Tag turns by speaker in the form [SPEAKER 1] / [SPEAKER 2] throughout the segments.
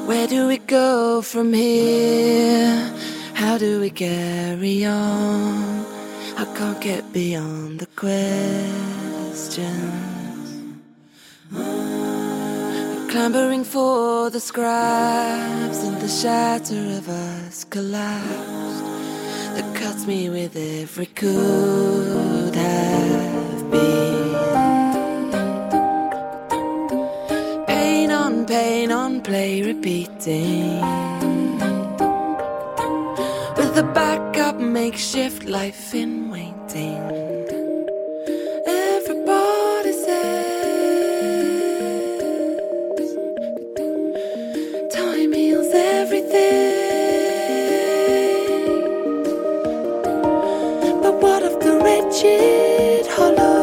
[SPEAKER 1] Where do we go from here? How do we carry on? I can't get beyond the questions. We're clambering for the scraps and the shatter of us collapsed that cuts me with every could have been. Pain on play repeating, with a backup makeshift life in waiting. Everybody says time heals everything, but what of the wretched hollow?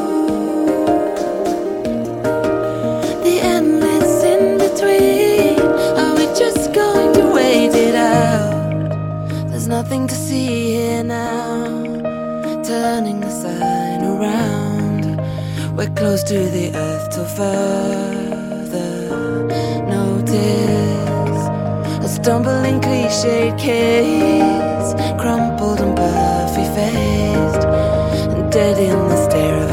[SPEAKER 1] Nothing to see here now, turning the sign around. We're close to the earth till further notice. A stumbling cliched case, crumpled and puffy-faced, and dead in the stare of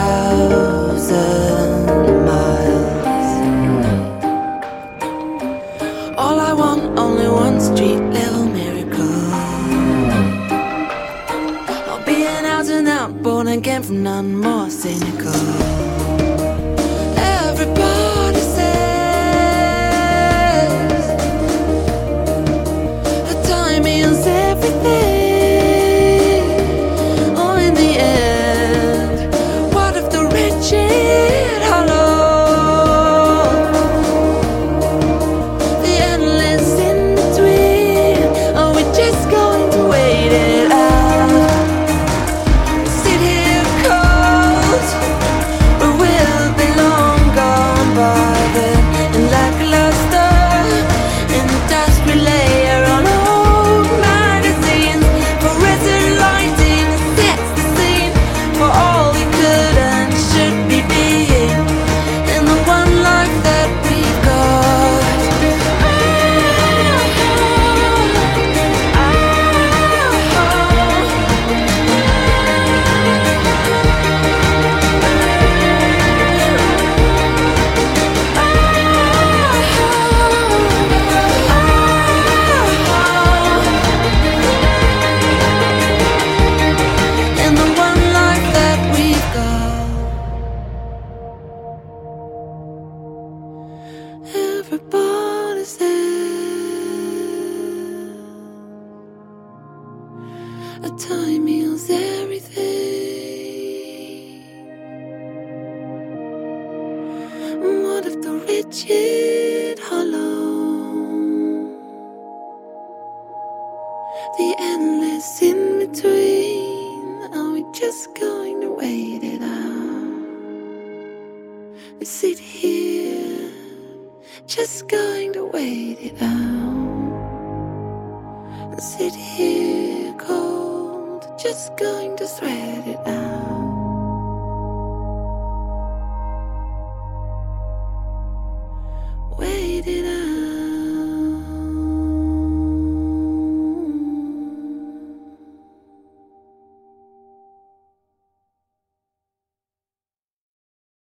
[SPEAKER 1] 1,000 miles. All I want, only one street level miracle. Born again from none more cynical. Everybody says that time heals everything. Oh, in the end, what of the wretched hollow? The endless in between. Are we just going to wait it out? Everybody says a time heals everything. What if the wretched hollow? The endless in between. Are we just going to wait it out? We sit here, just going to wait it out. Sit here cold, just going to thread it out. Wait it out.